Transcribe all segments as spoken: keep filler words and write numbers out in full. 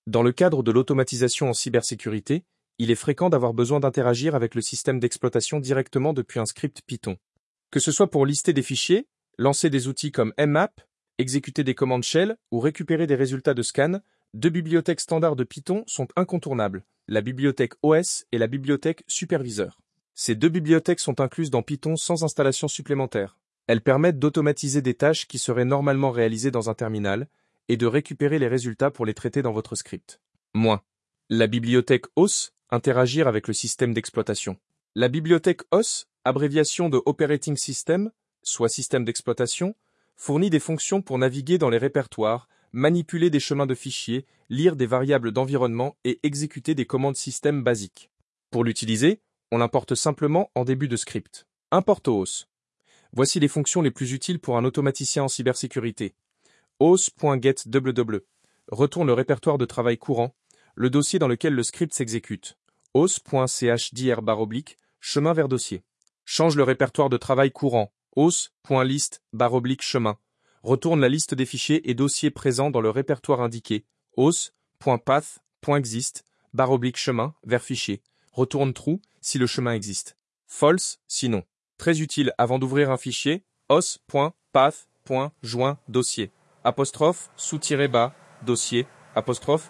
Dans le cadre de l'automatisation en cybersécurité, il est fréquent d'avoir besoin d'interagir avec le système d'exploitation directement depuis un script Python. Que ce soit pour lister des fichiers, lancer des outils comme mmap, exécuter des commandes shell ou récupérer des résultats de scan, deux bibliothèques standards de Python sont incontournables, la bibliothèque O S et la bibliothèque Supervisor. Ces deux bibliothèques sont incluses dans Python sans installation supplémentaire. Elles permettent d'automatiser des tâches qui seraient normalement réalisées dans un terminal et de récupérer les résultats pour les traiter dans votre script. Moins. La bibliothèque O S, interagir avec le système d'exploitation. La bibliothèque O S, abréviation de Operating System, soit système d'exploitation, fournit des fonctions pour naviguer dans les répertoires, manipuler des chemins de fichiers, lire des variables d'environnement et exécuter des commandes système basiques. Pour l'utiliser, on l'importe simplement en début de script. Import O S. Voici les fonctions les plus utiles pour un automaticien en cybersécurité. O S.getww retourne le répertoire de travail courant, le dossier dans lequel le script s'exécute. O S.chdr barre oblique, chemin vers dossier. Change le répertoire de travail courant. O S.list barre oblique chemin. Retourne la liste des fichiers et dossiers présents dans le répertoire indiqué. O S.path.exist barre oblique chemin vers fichier. Retourne true si le chemin existe. False sinon. Très utile avant d'ouvrir un fichier. O S.path.join dossier. Apostrophe sous-bas dossier. Apostrophe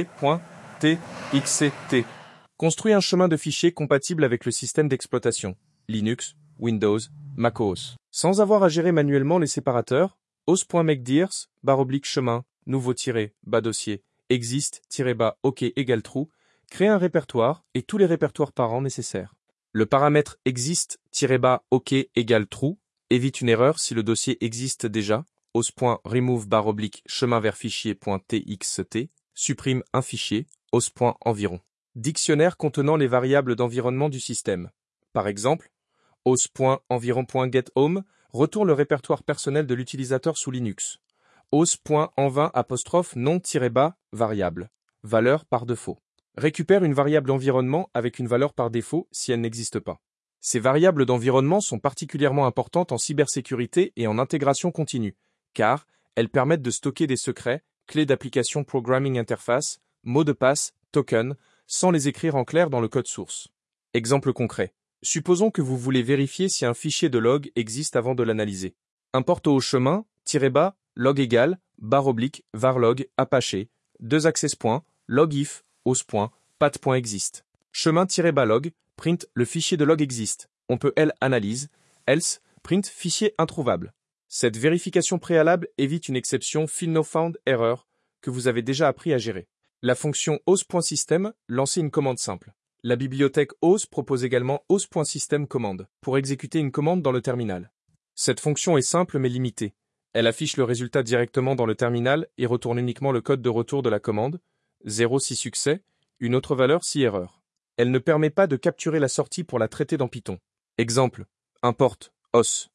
fichier.txt. Construit un chemin de fichier compatible avec le système d'exploitation. Linux, Windows, macOS. Sans avoir à gérer manuellement les séparateurs, O S.makeDirs, barre oblique chemin, nouveau tiré, bas dossier, exist, tiré bas, ok égale true, crée un répertoire et tous les répertoires parents nécessaires. Le paramètre exist, tiré bas, ok égale true, évite une erreur si le dossier existe déjà. O S.remove barre oblique chemin vers fichier.txt, supprime un fichier, O S.environ. Dictionnaire contenant les variables d'environnement du système. Par exemple, O S.environ.getHome retourne le répertoire personnel de l'utilisateur sous Linux. O S.envingt apostrophe nom-bas variable. Valeur par défaut. Récupère une variable environnement avec une valeur par défaut si elle n'existe pas. Ces variables d'environnement sont particulièrement importantes en cybersécurité et en intégration continue, car elles permettent de stocker des secrets, clés d'application Programming Interface, mots de passe, tokens, sans les écrire en clair dans le code source. Exemple concret. Supposons que vous voulez vérifier si un fichier de log existe avant de l'analyser. Importe au chemin, tiré bas, log égale, barre oblique, varlog, apache, deux access points, logif, os. path.exist. Chemin-bas log, print le fichier de log existe. On peut L analyse, else, print fichier introuvable. Cette vérification préalable évite une exception FillNoFound error que vous avez déjà appris à gérer. La fonction os.system lancer une commande simple. La bibliothèque O S propose également os.system commande pour exécuter une commande dans le terminal. Cette fonction est simple mais limitée. Elle affiche le résultat directement dans le terminal et retourne uniquement le code de retour de la commande, zéro si succès, une autre valeur si erreur. Elle ne permet pas de capturer la sortie pour la traiter dans Python. Exemple, import os,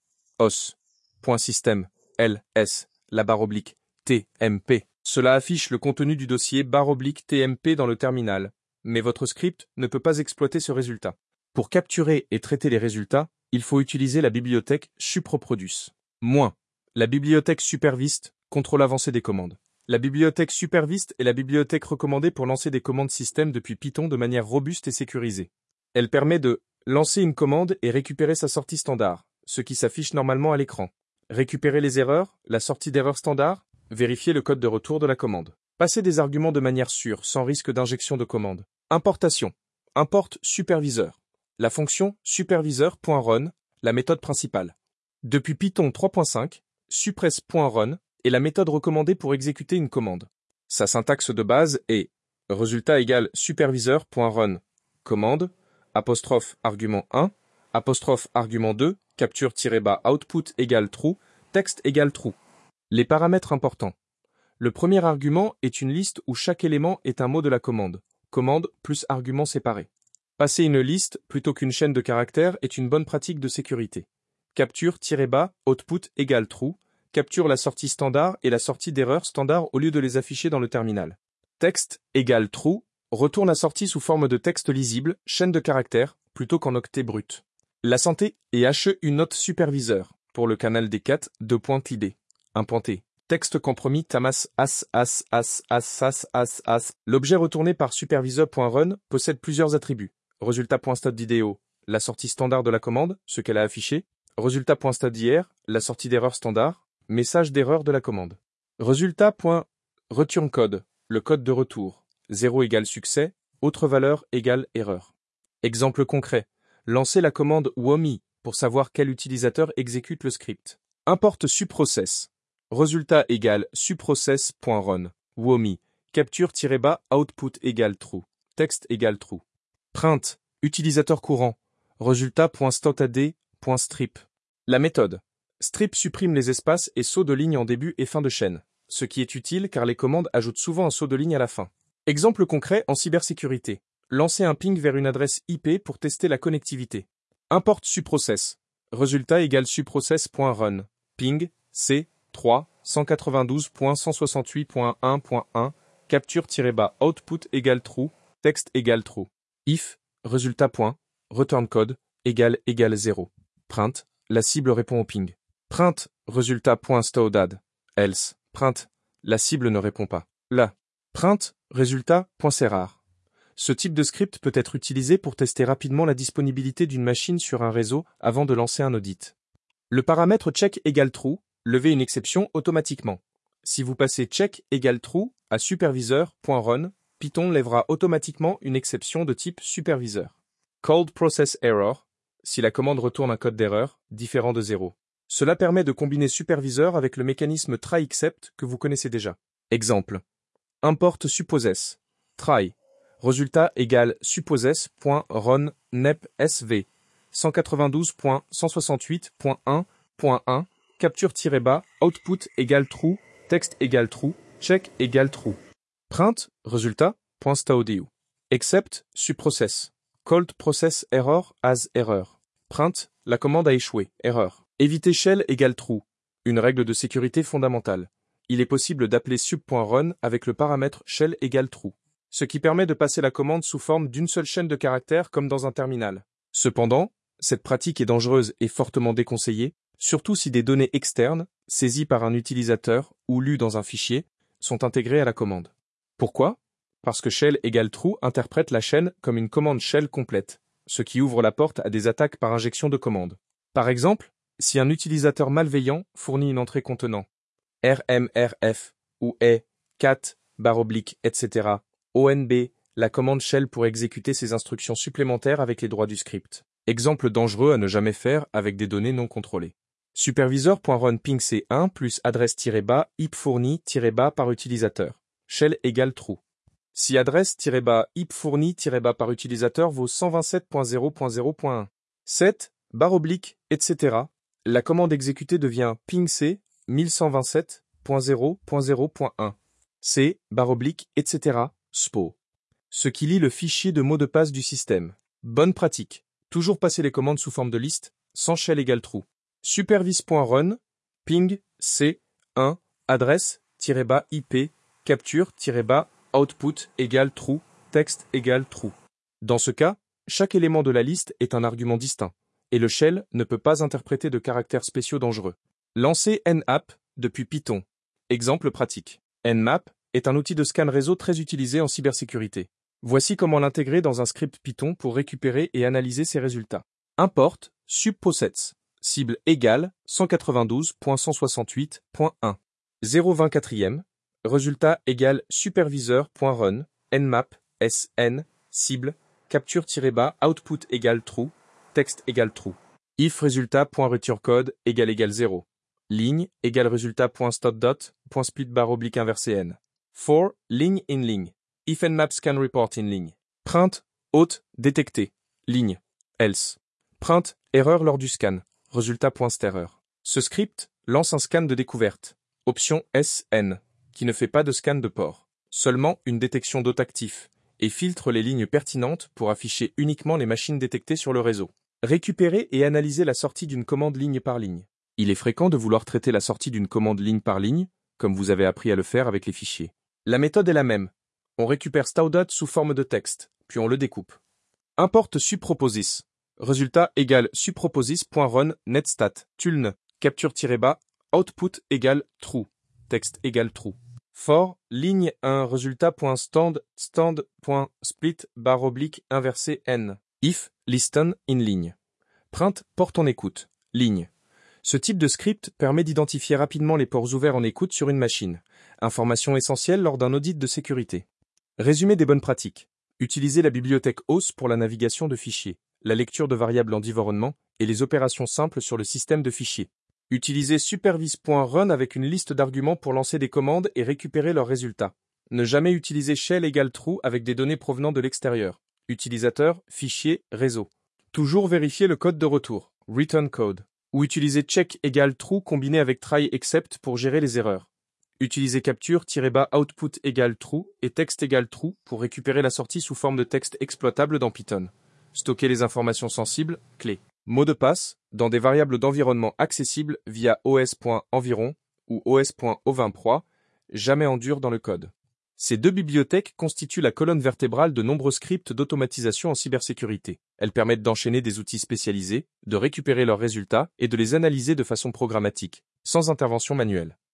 os.system, ls, la barre oblique, tmp. Cela affiche le contenu du dossier barre oblique tmp dans le terminal, mais votre script ne peut pas exploiter ce résultat. Pour capturer et traiter les résultats, il faut utiliser la bibliothèque suproproduce. Moins. La bibliothèque supervist contrôle l'avancée des commandes. La bibliothèque supervist est la bibliothèque recommandée pour lancer des commandes système depuis Python de manière robuste et sécurisée. Elle permet de lancer une commande et récupérer sa sortie standard, ce qui s'affiche normalement à l'écran. Récupérer les erreurs, la sortie d'erreur standard, vérifier le code de retour de la commande. Passer des arguments de manière sûre, sans risque d'injection de commande. Importation. Import supervisor. La fonction supervisor.run, la méthode principale. Depuis Python trois point cinq, suppress.run est la méthode recommandée pour exécuter une commande. Sa syntaxe de base est résultat égale supervisor.run, commande, apostrophe argument un, apostrophe argument deux, capture-bas output égale true, texte égale true. Les paramètres importants. Le premier argument est une liste où chaque élément est un mot de la commande. Commande plus argument séparé. Passer une liste plutôt qu'une chaîne de caractères est une bonne pratique de sécurité. Capture-bas output égale true, capture la sortie standard et la sortie d'erreur standard au lieu de les afficher dans le terminal. Texte égale true, retourne la sortie sous forme de texte lisible, chaîne de caractères, plutôt qu'en octet brut. La santé et H E une note superviseur, pour le canal des quatre, deux points T D. Un pointé. Texte compromis tamas as as as as as as as. L'objet retourné par supervisor.run possède plusieurs attributs. Résultat.stotvideo, la sortie standard de la commande, ce qu'elle a affiché. Résultat.stotdir, la sortie d'erreur standard. Message d'erreur de la commande. Résultat.returnCode, le code de retour. zéro égale succès, autre valeur égale erreur. Exemple concret. Lancez la commande womi pour savoir quel utilisateur exécute le script. Import subprocess. Résultat égale subprocess.run. Womi. Capture-bas output égale true. Texte égale true. Print. Utilisateur courant. Résultat.stotad.strip. La méthode. Strip supprime les espaces et sauts de ligne en début et fin de chaîne. Ce qui est utile car les commandes ajoutent souvent un saut de ligne à la fin. Exemple concret en cybersécurité. Lancer un ping vers une adresse I P pour tester la connectivité. Import subprocess. Résultat égale subprocess.run. Ping, C, trois, cent quatre-vingt-douze point cent soixante-huit point un point un, capture-bas output égale true, texte égale true. If, résultat point, return code, égale égale zéro. Print, la cible répond au ping. Print, résultat point stodad. Else, print, la cible ne répond pas. Là. Print, résultat point c'est rare. Ce type de script peut être utilisé pour tester rapidement la disponibilité d'une machine sur un réseau avant de lancer un audit. Le paramètre check égale true, levez une exception automatiquement. Si vous passez check égale true à supervisor.run, Python lèvera automatiquement une exception de type supervisor. Called process error, si la commande retourne un code d'erreur, différent de zéro. Cela permet de combiner supervisor avec le mécanisme try except que vous connaissez déjà. Exemple. Import suppossess. Try. Résultat égale suppossess.run nep sv. cent quatre-vingt-douze point cent soixante-huit point un point un, capture-bas, output égale true, texte égale true, check égale true. Print, résultat, point staudio. Except, subprocess. Called process error as error. Print, la commande a échoué, erreur. Éviter shell égale true, une règle de sécurité fondamentale. Il est possible d'appeler sub.run avec le paramètre shell égale true, ce qui permet de passer la commande sous forme d'une seule chaîne de caractères comme dans un terminal. Cependant, cette pratique est dangereuse et fortement déconseillée, surtout si des données externes, saisies par un utilisateur ou lues dans un fichier, sont intégrées à la commande. Pourquoi? Parce que shell égale true interprète la chaîne comme une commande shell complète, ce qui ouvre la porte à des attaques par injection de commandes. Par exemple, si un utilisateur malveillant fournit une entrée contenant rmrf ou est cat barre oblique et cetera O N B, la commande shell pour exécuter ces instructions supplémentaires avec les droits du script. Exemple dangereux à ne jamais faire avec des données non contrôlées. Supervisor.run ping c un plus adresse-bas ip fourni-bas par utilisateur. Shell égale true. Si adresse-bas ip fourni-bas par utilisateur vaut cent vingt-sept point zéro point zéro point un, sept, barre oblique, et cetera, la commande exécutée devient ping c mille cent vingt-sept point zéro point zéro point un. C, barre oblique, et cetera, spo. Ce qui lit le fichier de mot de passe du système. Bonne pratique. Toujours passer les commandes sous forme de liste, sans shell égale true. Supervis.run, ping, c, un, adresse-bas ip, capture-bas, output égale true, texte égale true. Dans ce cas, chaque élément de la liste est un argument distinct, et le shell ne peut pas interpréter de caractères spéciaux dangereux. Lancer Nmap depuis Python. Exemple pratique. Nmap est un outil de scan réseau très utilisé en cybersécurité. Voici comment l'intégrer dans un script Python pour récupérer et analyser ses résultats. Import subprocess, cible égale cent quatre-vingt-douze point cent soixante-huit point un. zéro vingt-quatre, résultat égale supervisor.run, nmap, sn, cible, capture-bas, output égale true, texte égale true. If résultat.returnCode égale égale zéro. Ligne égale résultat.stotdot.split barre oblique inversé n. For, ligne in ligne. If nmap scan report in ligne. Print, hôte, détecté. Ligne. Else. Print, erreur lors du scan. Résultat.sterreur. Ce script lance un scan de découverte. Option S N, qui ne fait pas de scan de port. Seulement une détection d'hôte actif, et filtre les lignes pertinentes pour afficher uniquement les machines détectées sur le réseau. Récupérer et analyser la sortie d'une commande ligne par ligne. Il est fréquent de vouloir traiter la sortie d'une commande ligne par ligne, comme vous avez appris à le faire avec les fichiers. La méthode est la même. On récupère stdot sous forme de texte, puis on le découpe. Import subproposis. Résultat égale subproposis.run netstat, tulne, capture-bas, output égale true, texte égale true. For, ligne un, résultat.stand, stand.split, barre oblique, inversé n. If, listen, in ligne. Print, porte en écoute, ligne. Ce type de script permet d'identifier rapidement les ports ouverts en écoute sur une machine. Information essentielle lors d'un audit de sécurité. Résumé des bonnes pratiques. Utilisez la bibliothèque O S pour la navigation de fichiers, la lecture de variables en environnement et les opérations simples sur le système de fichiers. Utilisez supervise.run avec une liste d'arguments pour lancer des commandes et récupérer leurs résultats. Ne jamais utiliser shell égale true avec des données provenant de l'extérieur. Utilisateur, fichier, réseau. Toujours vérifier le code de retour, return code. Ou utiliser check égale true combiné avec try except pour gérer les erreurs. Utilisez capture-output égale true et text égale true pour récupérer la sortie sous forme de texte exploitable dans Python. Stocker les informations sensibles, clé. Mot de passe, dans des variables d'environnement accessibles via os.environ ou os.o vingt-trois, jamais en dur dans le code. Ces deux bibliothèques constituent la colonne vertébrale de nombreux scripts d'automatisation en cybersécurité. Elles permettent d'enchaîner des outils spécialisés, de récupérer leurs résultats et de les analyser de façon programmatique, sans intervention manuelle.